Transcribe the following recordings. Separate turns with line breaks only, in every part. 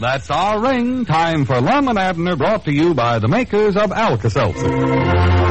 That's our ring. Time for Lum and Abner, brought to you by the makers of Alka-Seltzer.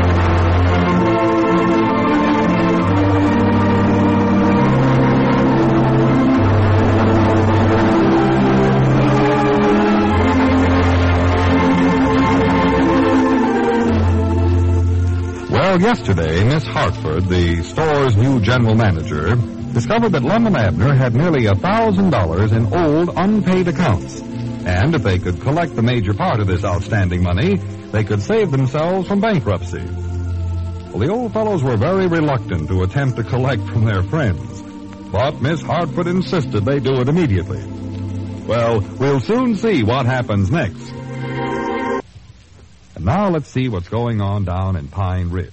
Well, yesterday, Miss Hartford, the store's new general manager, discovered that Lum and Abner had nearly $1,000 in old, unpaid accounts. And if they could collect the major part of this outstanding money, they could save themselves from bankruptcy. Well, the old fellows were very reluctant to attempt to collect from their friends. But Miss Hartford insisted they do it immediately. Well, we'll soon see what happens next. And now let's see what's going on down in Pine Ridge.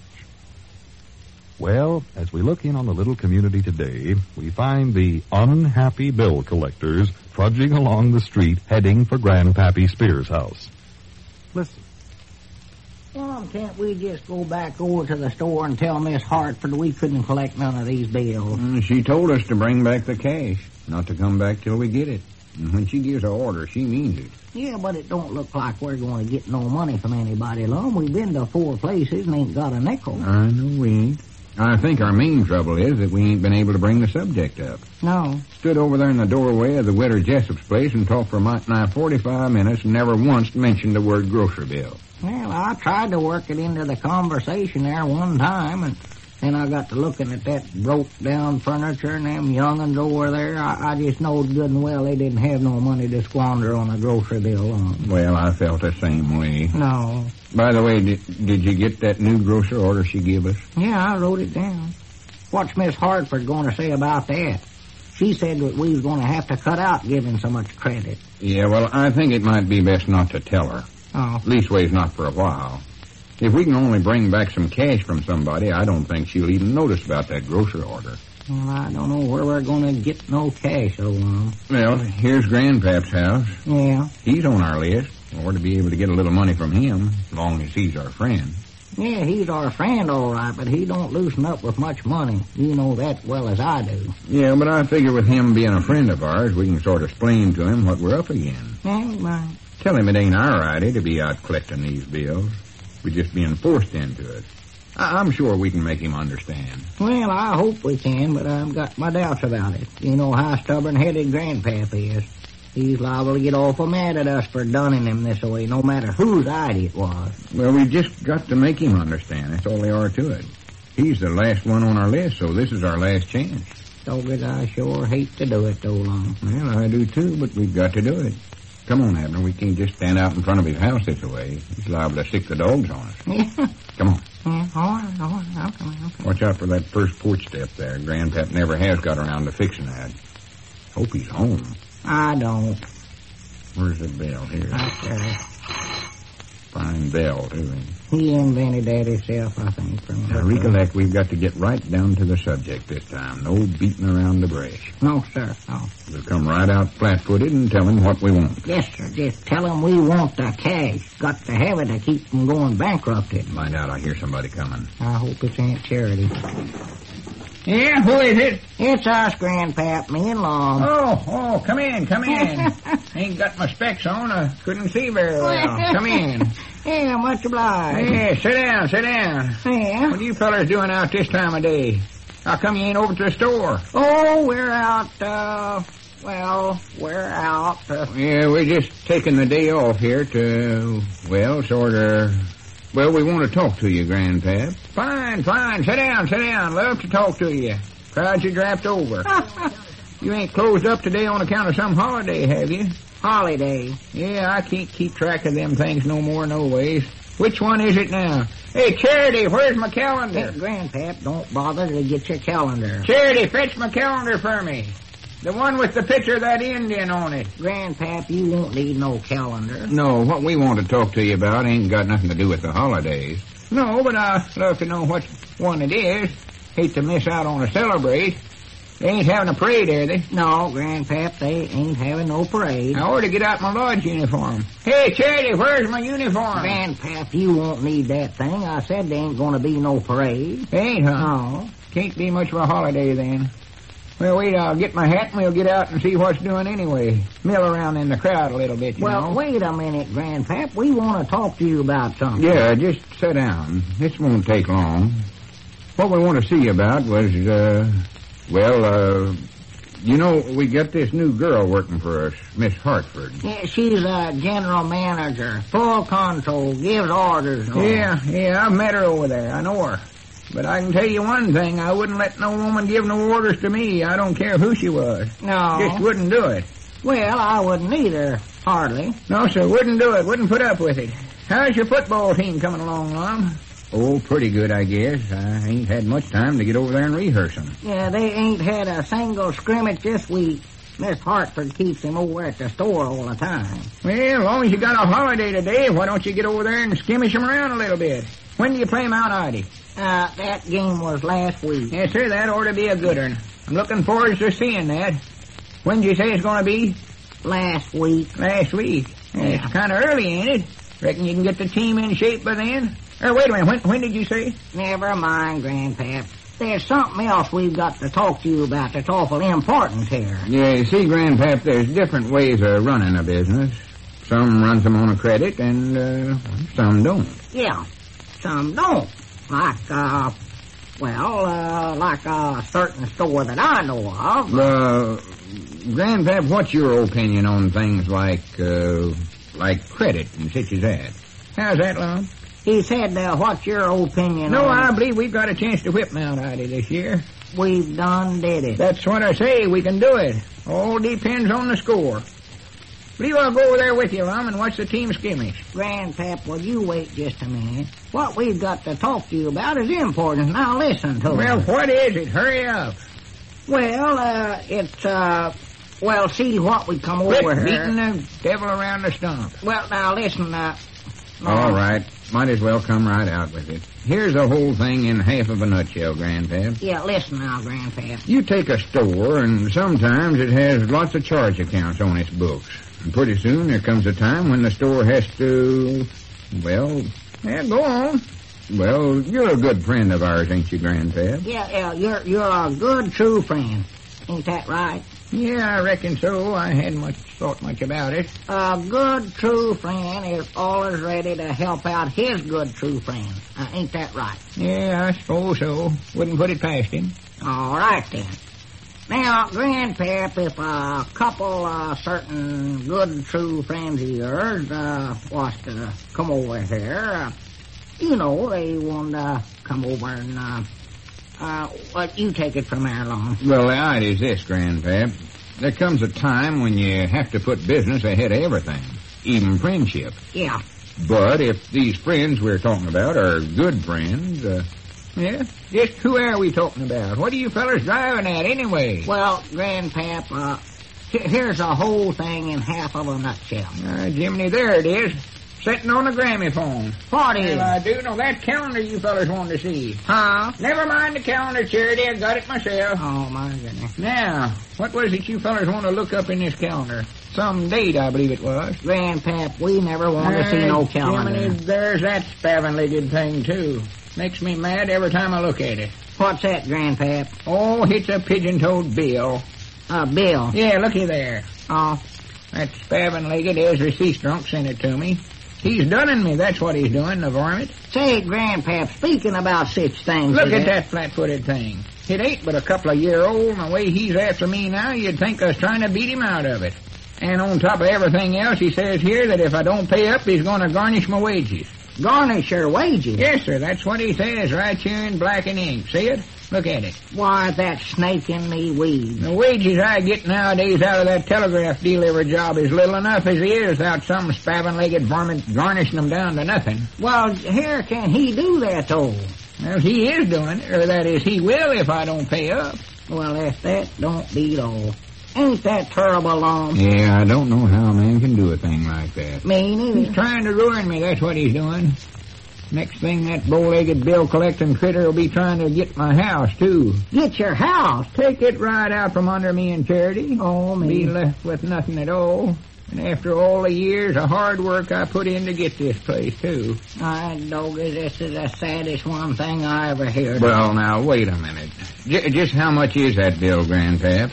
Well, as we look in on the little community today, we find the unhappy bill collectors trudging along the street heading for Grandpappy Spears' house. Listen.
Mom, can't we just go back over to the store and tell Miss Hartford we couldn't collect none of these bills?
She told us to bring back the cash, not to come back till we get it. And when she gives an order, she means it.
Yeah, but it don't look like we're going to get no money from anybody, Lum. We've been to 4 places and ain't got a nickel.
I know we ain't. I think our main trouble is that we ain't been able to bring the subject up.
No.
Stood over there in the doorway of the Widow Jessup's place and talked for nigh 45 minutes and never once mentioned the word grocery bill.
Well, I tried to work it into the conversation there one time, and then I got to looking at that broke-down furniture and them young'uns over there. I just knowed good and well they didn't have no money to squander on a grocery bill on.
Well, I felt the same way.
No.
By the way, did you get that new grocery order she gave us?
Yeah, I wrote it down. What's Miss Hartford going to say about that? She said that we was going to have to cut out giving so much credit.
Yeah, well, I think it might be best not to tell her.
Oh.
Leastways, not for a while. If we can only bring back some cash from somebody, I don't think she'll even notice about that grocery order.
Well, I don't know where we're going to get no cash so long.
Well, here's Grandpap's house.
Yeah.
He's on our list. Or to be able to get a little money from him, as long as he's our friend.
Yeah, he's our friend, all right, but he don't loosen up with much money. You know that well as I do.
Yeah, but I figure with him being a friend of ours, we can sort of explain to him what we're up against.
Yeah, right.
Tell him it ain't our idea to be out collecting these bills. We're just being forced into it. I'm sure we can make him understand.
Well, I hope we can, but I've got my doubts about it. You know how stubborn-headed Grandpap is. He's liable to get awful mad at us for dunning him this way, no matter whose idea it was.
Well, we just got to make him understand. That's all there are to it. He's the last one on our list, so this is our last chance.
Dogged, I sure hate to do it, though, Lum.
Well, I do, too, but we've got to do it. Come on, Abner. We can't just stand out in front of his house this way. He's liable to sick the dogs on us.
Yeah.
Come on.
Yeah, all right. I'm coming.
Watch out for that first porch step there. Grandpap never has got around to fixing that. Hope he's home.
I don't.
Where's the bell here?
Right there.
Fine bell, too.
He invented that himself, I think.
Now, recollect, we've got to get right down to the subject this time. No beating around the brush.
No, sir. No.
We'll come right out flat-footed and tell him what we want.
Yes, sir. Just tell him we want the cash. Got to have it to keep from going bankrupted.
Find out. I hear somebody coming.
I hope it's Aunt Charity.
Yeah, who is it?
It's us, Grandpap, me and Long.
Oh, come in. Ain't got my specs on. I couldn't see very well. Come in.
Yeah, much obliged.
Yeah, sit down.
Yeah?
What are you fellers doing out this time of day? How come you ain't over to the store?
Oh, we're out, we're out.
Yeah, we're just taking the day off here to, we want to talk to you, Grandpap.
Fine. Sit down. Love to talk to you. Crowds you draft over. You ain't closed up today on account of some holiday, have you?
Holiday.
Yeah, I can't keep track of them things no more, no ways. Which one is it now? Hey, Charity, where's my calendar?
Hey, Grandpap, don't bother to get your calendar.
Charity, fetch my calendar for me. The one with the picture of that Indian on it.
Grandpap, you won't need no calendar.
No, what we want to talk to you about ain't got nothing to do with the holidays.
No, but I'd love to know what one it is. Hate to miss out on a celebrate. They ain't having a parade, are they?
No, Grandpap, they ain't having no parade.
I ought to get out my lodge uniform. Hey, Charity, where's my uniform?
Grandpap, you won't need that thing. I said there ain't going to be no parade.
Ain't, huh?
No.
Can't be much of a holiday, then. Well, wait, I'll get my hat and we'll get out and see what's doing anyway. Mill around in the crowd a little bit, you know.
Well, wait a minute, Grandpap. We want to talk to you about something.
Yeah, just sit down. This won't take long. What we want to see you about was, you know, we got this new girl working for us, Miss Hartford.
Yeah, she's a general manager, full control, gives orders. And all.
Yeah, I've met her over there. I know her. But I can tell you one thing, I wouldn't let no woman give no orders to me. I don't care who she was.
No.
Just wouldn't do it.
Well, I wouldn't either, hardly.
No, sir, wouldn't do it. Wouldn't put up with it. How's your football team coming along, Lum?
Oh, pretty good, I guess. I ain't had much time to get over there and rehearse them.
Yeah, they ain't had a single scrimmage this week. Miss Hartford keeps him over at the store all the time.
Well, as long as you got a holiday today, why don't you get over there and skimmish them around a little bit? When do you play them out, Artie?
That game was last week.
Yes, sir, that ought to be a good one. I'm looking forward to seeing that. When'd you say it's going to be?
Last week.
Last week.
Yeah.
It's kind of early, ain't it? Reckon you can get the team in shape by then? Wait a minute, when did you say?
Never mind, Grandpap. There's something else we've got to talk to you about that's awful important here.
Yeah, you see, Grandpap, there's different ways of running a business. Some runs them on a credit, and some don't.
Yeah, some don't. Like a certain store that I know of.
Grandpap, what's your opinion on things like credit and such as that?
How's that, Lum?
He said, what's your opinion
No,
on
I believe we've got a chance to whip Mount Ida this year.
We've done did it.
That's what I say. We can do it. All depends on the score. Believe I'll go over there with you, Lum, and watch the team skimmish.
Grandpap, will you wait just a minute? What we've got to talk to you about is important. Now listen to
Well,
me.
what is it? Hurry up.
Well, it's, see what we come
Quit
over here.
beating the devil around the stump.
Well, now listen,
All right. Might as well come right out with it. Here's the whole thing in half of a nutshell, Grandpap.
Yeah, listen now, Grandpap.
You take a store, and sometimes it has lots of charge accounts on its books. And pretty soon there comes a time when the store has to,
Yeah, go on.
well, you're a good friend of ours, ain't you, Grandpap?
Yeah, you're a good, true friend. Ain't that right?
Yeah, I reckon so. I hadn't thought much about it.
A good, true friend is always ready to help out his good, true friend. Ain't that right?
Yeah, I suppose so. Wouldn't put it past him.
All right, then. Now, Grandpap, if a couple certain good, true friends of yours was to come over here, they want to come over and, you take it from there, Lum.
Well, the idea is this, Grandpap. There comes a time when you have to put business ahead of everything, even friendship.
Yeah.
But if these friends we're talking about are good friends,
Yeah? Just who are we talking about? What are you fellas driving at anyway?
Well, Grandpap, here's the whole thing in half of a nutshell.
Jiminy, there it is. Sitting on the gramophone.
What is
Well, I
it?
do know that calendar you fellas wanted to see.
Huh?
Never mind the calendar, Charity. I got it myself.
Oh, my goodness.
Now, what was it you fellas want to look up in this calendar? Some date, I believe it was.
Grandpap, we never want to see no calendar.
Jiminy, there's that spavin-legged thing, too. Makes me mad every time I look at it.
What's that, Grandpap?
Oh, it's a pigeon-toed bill.
Bill.
Yeah, looky there.
Oh,
That spavin-legged Ezra Seastrunk sent it to me. He's dunning me, that's what he's doing, the varmint.
say, Grandpap, speaking about such things...
Look
as
at that flat-footed thing. It ain't but a couple of year old, and the way he's after me now, you'd think I was trying to beat him out of it. And on top of everything else, he says here that if I don't pay up, he's going to garnish my wages.
Garnish your wages?
Yes, sir, that's what he says right here in black and ink. See it? Look at it.
Why, that snake in me weed.
The wages I get nowadays out of that telegraph delivery job is little enough as he is without some spavin-legged varmint garnishing them down to nothing.
Well, here can he do that, though?
Well, he is doing it, or that is, he will if I don't pay up.
Well, if that don't beat all. Ain't that terrible, Lum?
Yeah, I don't know how a man can do a thing like that.
Me neither.
He's trying to ruin me, that's what he's doing. Next thing, that bow-legged bill-collecting critter will be trying to get my house, too.
Get your house.
Take it right out from under me in Charity.
Oh, me.
Be left with nothing at all. And after all the years of hard work I put in to get this place, too.
Doggy, this is the saddest one thing I ever heard.
Well, now, wait a minute. Just how much is that bill, Grandpap?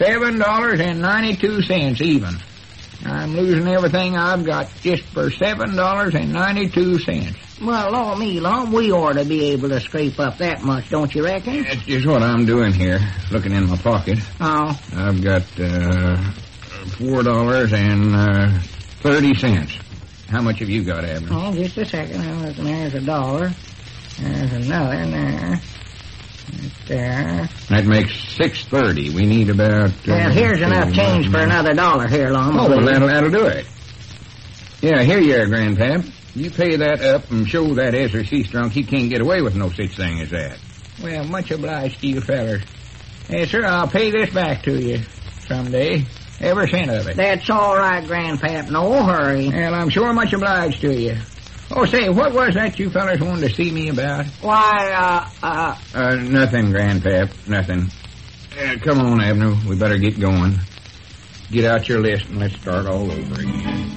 $7.92 even. I'm losing everything I've got just for $7.92.
Well, Lord me, Lum, we ought to be able to scrape up that much, don't you reckon?
That's just what I'm doing here, looking in my pocket.
Oh.
I've got $4.30. How much have you got, Abner?
Oh, just a second. There's $1. There's another there. There.
That makes $6.30. We need about...
well, here's enough change for another $1 here, Lum.
Oh, well, that'll do it. Yeah, here you are, Grandpap. You pay that up and show that Ezra Seastrunk he can't get away with no such thing as that.
Well, much obliged to you fellers. Yes, sir, I'll pay this back to you someday. Every cent of it.
That's all right, Grandpap. No hurry.
Well, I'm sure much obliged to you. Oh, say, what was that you fellers wanted to see me about?
Why,
nothing, Grandpap, nothing. Come on, Abner, we better get going. Get out your list and let's start all over again.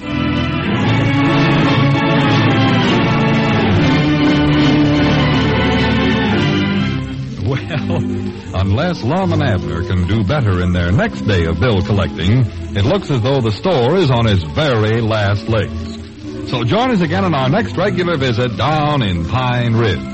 Well, unless Lum and Abner can do better in their next day of bill collecting, it looks as though the store is on its very last legs. So join us again on our next regular visit down in Pine Ridge.